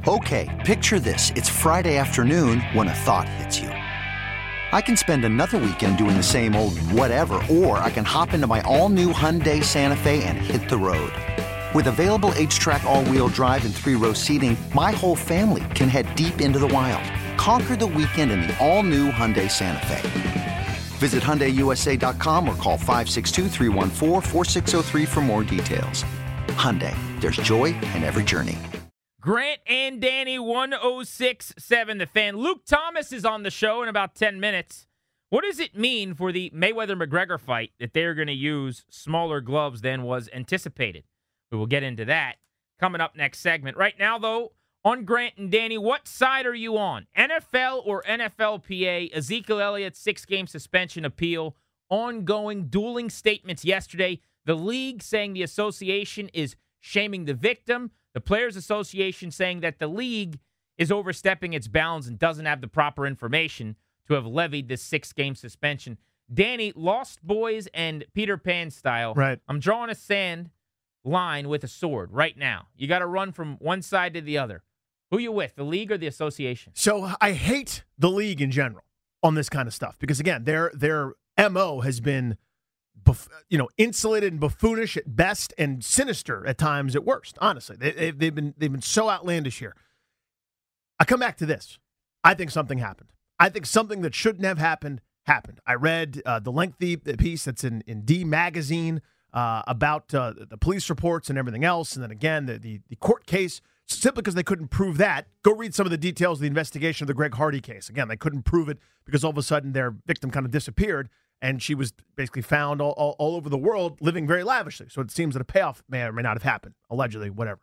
Okay, picture this. It's Friday afternoon when a thought hits you. I can spend another weekend doing the same old whatever, or I can hop into my all-new Hyundai Santa Fe and hit the road. With available H-Track all-wheel drive and 3-row seating, my whole family can head deep into the wild. Conquer the weekend in the all-new Hyundai Santa Fe. Visit HyundaiUSA.com or call 562-314-4603 for more details. Hyundai, there's joy in every journey. Grant and Danny, 106.7 The Fan. Luke Thomas is on the show in about 10 minutes. What does it mean for the Mayweather-McGregor fight that they're going to use smaller gloves than was anticipated? We will get into that coming up next segment. Right now, though, on Grant and Danny, what side are you on? NFL or NFLPA? Ezekiel Elliott's 6-game suspension appeal, ongoing dueling statements yesterday. The league saying the association is shaming the victim. The Players Association saying that the league is overstepping its bounds and doesn't have the proper information to have levied this 6-game suspension. Danny, Lost Boys and Peter Pan style. Right. I'm drawing a sand line with a sword right now. You got to run from one side to the other. Who you with, the league or the association? So I hate the league in general on this kind of stuff because, again, their MO has been insulated and buffoonish at best and sinister at times at worst. Honestly, they've been so outlandish here. I come back to this. I think something happened. I think something that shouldn't have happened happened. I read the lengthy piece that's in D Magazine about the police reports and everything else, and then again the court case. Simply because they couldn't prove that. Go read some of the details of the investigation of the Greg Hardy case. Again, they couldn't prove it because all of a sudden their victim kind of disappeared. And she was basically found all over the world living very lavishly. So it seems that a payoff may or may not have happened, allegedly, whatever.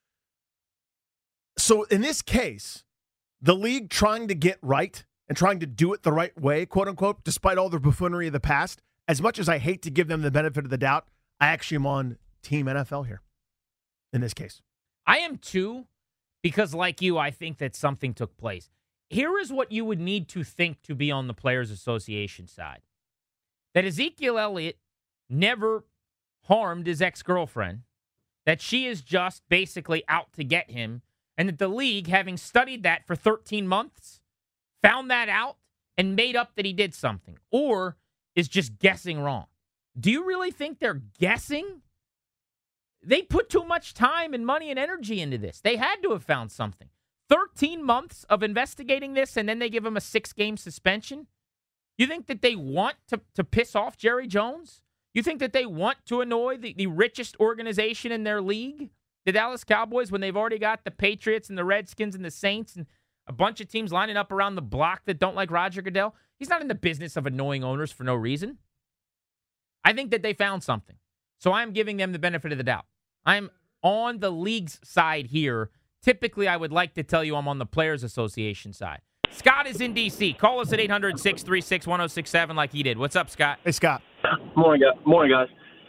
So in this case, the league trying to get right and trying to do it the right way, quote unquote, despite all the buffoonery of the past, as much as I hate to give them the benefit of the doubt, I actually am on Team NFL here in this case. I am too, because like you, I think that something took place. Here is what you would need to think to be on the Players Association side. That Ezekiel Elliott never harmed his ex-girlfriend, that she is just basically out to get him, and that the league, having studied that for 13 months, found that out and made up that he did something, or is just guessing wrong. Do you really think they're guessing? They put too much time and money and energy into this. They had to have found something. 13 months of investigating this, and then they give him a 6-game suspension? You think that they want to piss off Jerry Jones? You think that they want to annoy the richest organization in their league, the Dallas Cowboys, when they've already got the Patriots and the Redskins and the Saints and a bunch of teams lining up around the block that don't like Roger Goodell? He's not in the business of annoying owners for no reason. I think that they found something. So I'm giving them the benefit of the doubt. I'm on the league's side here. Typically, I would like to tell you I'm on the Players Association side. Scott is in D.C. Call us at 800-636-1067 like he did. What's up, Scott? Hey, Scott. Morning, guys.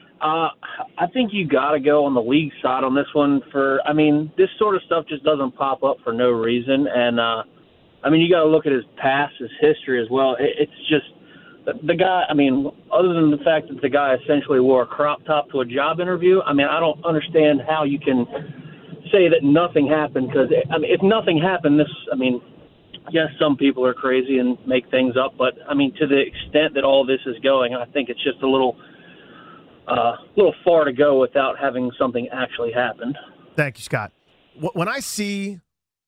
I think you got to go on the league side on this one. This sort of stuff just doesn't pop up for no reason. And, you got to look at his past, his history as well. It's just the guy, other than the fact that the guy essentially wore a crop top to a job interview, I don't understand how you can say that nothing happened. Because, if nothing happened, yes, some people are crazy and make things up. But, to the extent that all this is going, I think it's just a little far to go without having something actually happen. Thank you, Scott. When I see,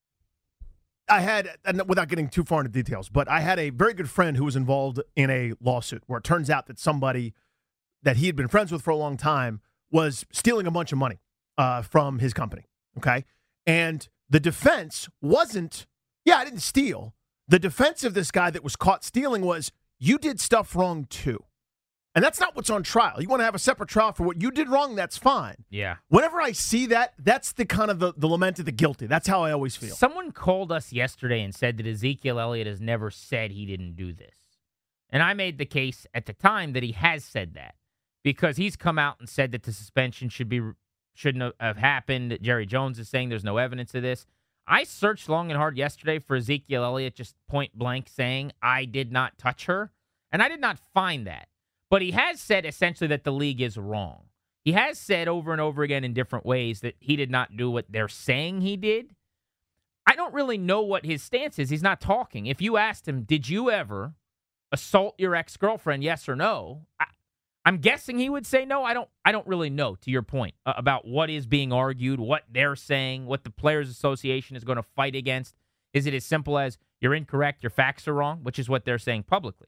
without getting too far into details, but I had a very good friend who was involved in a lawsuit where it turns out that somebody that he had been friends with for a long time was stealing a bunch of money from his company, okay? And the defense wasn't, I didn't steal. The defense of this guy that was caught stealing was, you did stuff wrong too. And that's not what's on trial. You want to have a separate trial for what you did wrong, that's fine. Yeah. Whenever I see that, that's the kind of the lament of the guilty. That's how I always feel. Someone called us yesterday and said that Ezekiel Elliott has never said he didn't do this. And I made the case at the time that he has said that because he's come out and said that the suspension shouldn't have happened. Jerry Jones is saying there's no evidence of this. I searched long and hard yesterday for Ezekiel Elliott just point blank saying, I did not touch her. And I did not find that. But he has said essentially that the league is wrong. He has said over and over again in different ways that he did not do what they're saying he did. I don't really know what his stance is. He's not talking. If you asked him, did you ever assault your ex-girlfriend, yes or no? I'm guessing he would say no. I don't really know, to your point, about what is being argued, what they're saying, what the Players Association is going to fight against. Is it as simple as you're incorrect, your facts are wrong, which is what they're saying publicly?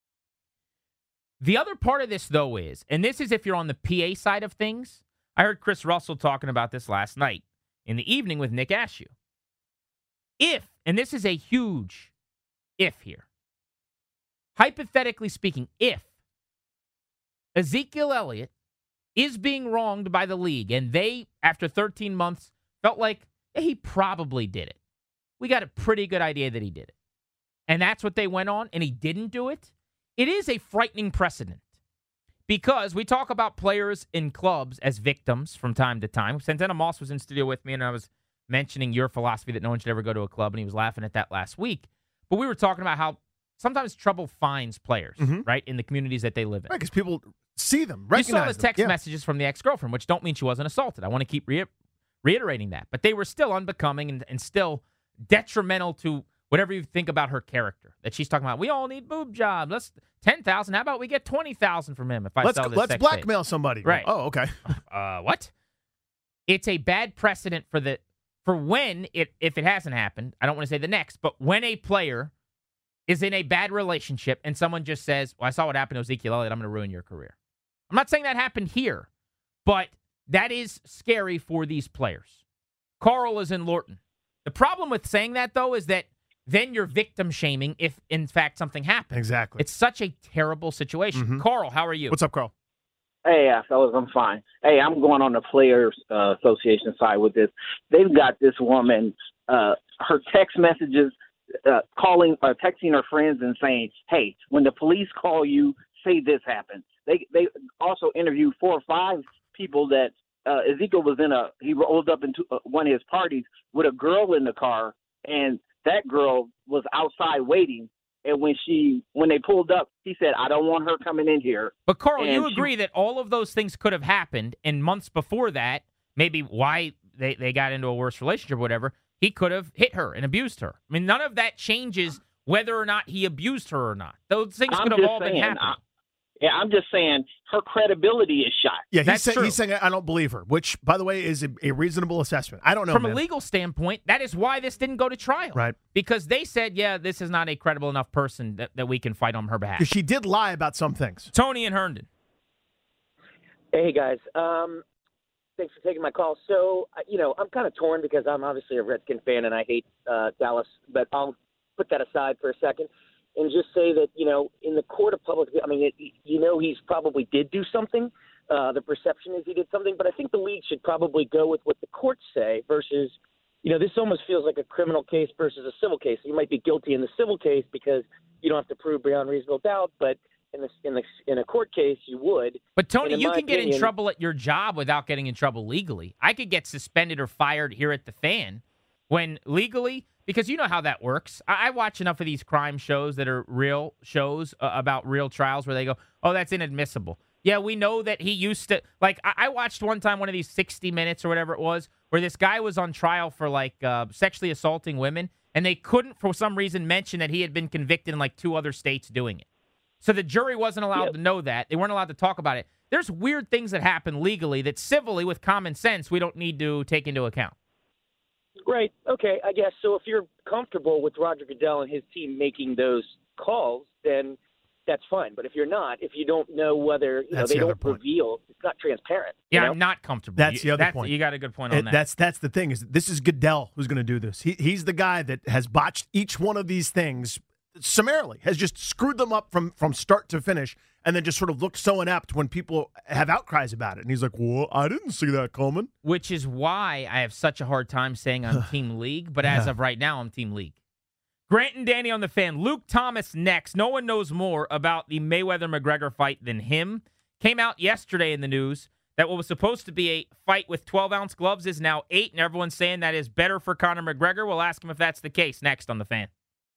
The other part of this, though, is, and this is if you're on the PA side of things, I heard Chris Russell talking about this last night in the evening with Nick Ashew. If, and this is a huge if here, hypothetically speaking, if Ezekiel Elliott is being wronged by the league and they, after 13 months, felt like he probably did it. We got a pretty good idea that he did it. And that's what they went on, and he didn't do it. It is a frightening precedent because we talk about players in clubs as victims from time to time. Santana Moss was in studio with me, and I was mentioning your philosophy that no one should ever go to a club, and he was laughing at that last week. But we were talking about how sometimes trouble finds players, right, in the communities that they live in. Right, because people see them, recognize them. You saw the text them. messages from the ex-girlfriend, which don't mean she wasn't assaulted. I want to keep reiterating that. But they were still unbecoming and still detrimental to whatever you think about her character. That she's talking about, we all need boob job. Let's $10,000. How about we get $20,000 from him if I sell this Let's sex blackmail tape? somebody. Right. Oh, okay. What? It's a bad precedent for when if it hasn't happened. I don't want to say the next, but when a player is in a bad relationship and someone just says, well, I saw what happened to Ezekiel Elliott, I'm going to ruin your career. I'm not saying that happened here, but that is scary for these players. Carl is in Lorton. The problem with saying that, though, is that then you're victim shaming if, in fact, something happened. Exactly. It's such a terrible situation. Carl, how are you? What's up, Carl? Hey, fellas, I'm fine. Hey, I'm going on the Players Association side with this. They've got this woman, her text messages, texting her friends and saying, hey, when the police call you, say this happened. They also interviewed 4 or 5 people that Ezekiel was he rolled up into one of his parties with a girl in the car, and that girl was outside waiting. And when they pulled up, he said, I don't want her coming in here. But, Carl, you agree that all of those things could have happened, and months before that, maybe why they got into a worse relationship or whatever, he could have hit her and abused her. I mean, none of that changes whether or not he abused her or not. Those things could have all been happening. I'm just saying her credibility is shot. Yeah, he's saying I don't believe her, which, by the way, is a reasonable assessment. I don't know. From a legal standpoint, that is why this didn't go to trial. Right. Because they said, yeah, this is not a credible enough person that we can fight on her behalf. Because she did lie about some things. Tony and Herndon. Hey, guys. Thanks for taking my call. So, I'm kind of torn because I'm obviously a Redskin fan and I hate Dallas, but I'll put that aside for a second and just say that, in the court of public, he's probably did do something. The perception is he did something, but I think the league should probably go with what the courts say versus, this almost feels like a criminal case versus a civil case. You might be guilty in the civil case because you don't have to prove beyond reasonable doubt, but in a court case, you would. But, Tony, you can get in trouble at your job without getting in trouble legally. I could get suspended or fired here at the Fan when legally, because you know how that works. I watch enough of these crime shows that are real shows about real trials where they go, oh, that's inadmissible. Yeah, we know that he used to, like, I watched one time one of these 60 Minutes or whatever it was, where this guy was on trial for, sexually assaulting women, and they couldn't, for some reason, mention that he had been convicted in, 2 other states doing it. So the jury wasn't allowed to know that. They weren't allowed to talk about it. There's weird things that happen legally that civilly, with common sense, we don't need to take into account. Right. Okay, I guess. So if you're comfortable with Roger Goodell and his team making those calls, then that's fine. But if you're not, if you don't know whether they don't reveal, it's not transparent. Yeah, I'm not comfortable. That's the other point. You got a good point on that. That's the thing. Is this is Goodell who's going to do this. He's the guy that has botched each one of these things summarily, has just screwed them up from start to finish, and then just sort of looked so inept when people have outcries about it. And he's like, well, I didn't see that coming. Which is why I have such a hard time saying I'm Team League, but as of right now, I'm Team League. Grant and Danny on the Fan. Luke Thomas next. No one knows more about the Mayweather-McGregor fight than him. Came out yesterday in the news that what was supposed to be a fight with 12-ounce gloves is now 8, and everyone's saying that is better for Conor McGregor. We'll ask him if that's the case next on the Fan.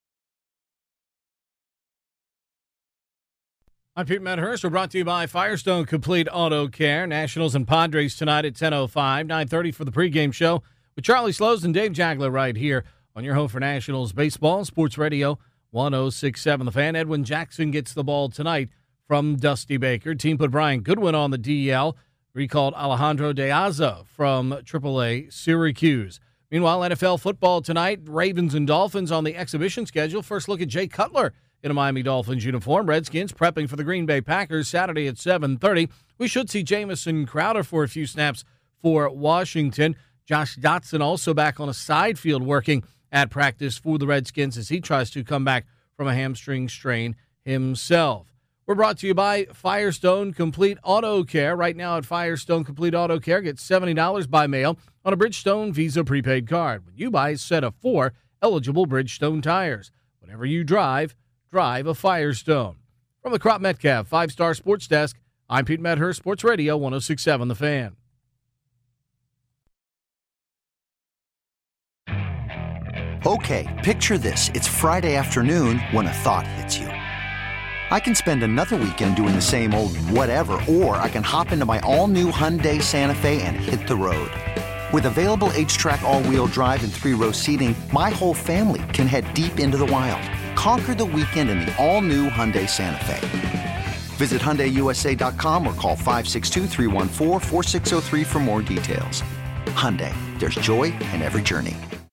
I'm Pete Medhurst. We're brought to you by Firestone Complete Auto Care. Nationals and Padres tonight at 10:05, 9:30 for the pregame show with Charlie Slows and Dave Jagler right here on your home for Nationals baseball, Sports Radio 106.7 The Fan. Edwin Jackson gets the ball tonight from Dusty Baker. Team put Brian Goodwin on the DL. Recalled Alejandro De Aza from AAA Syracuse. Meanwhile, NFL football tonight, Ravens and Dolphins on the exhibition schedule. First look at Jay Cutler in a Miami Dolphins uniform. Redskins prepping for the Green Bay Packers Saturday at 7:30. We should see Jamison Crowder for a few snaps for Washington. Josh Dotson also back on a side field working at practice for the Redskins as he tries to come back from a hamstring strain himself. We're brought to you by Firestone Complete Auto Care. Right now at Firestone Complete Auto Care, get $70 by mail on a Bridgestone Visa prepaid card when you buy a set of 4 eligible Bridgestone tires. Whenever you drive a Firestone. From the Crop Metcalf 5-Star Sports Desk, I'm Pete Medhurst, Sports Radio 106.7 The Fan. Okay, picture this. It's Friday afternoon when a thought hits you. I can spend another weekend doing the same old whatever, or I can hop into my all-new Hyundai Santa Fe and hit the road. With available H-Track all-wheel drive and 3-row seating, my whole family can head deep into the wild. Conquer the weekend in the all-new Hyundai Santa Fe. Visit HyundaiUSA.com or call 562-314-4603 for more details. Hyundai, there's joy in every journey.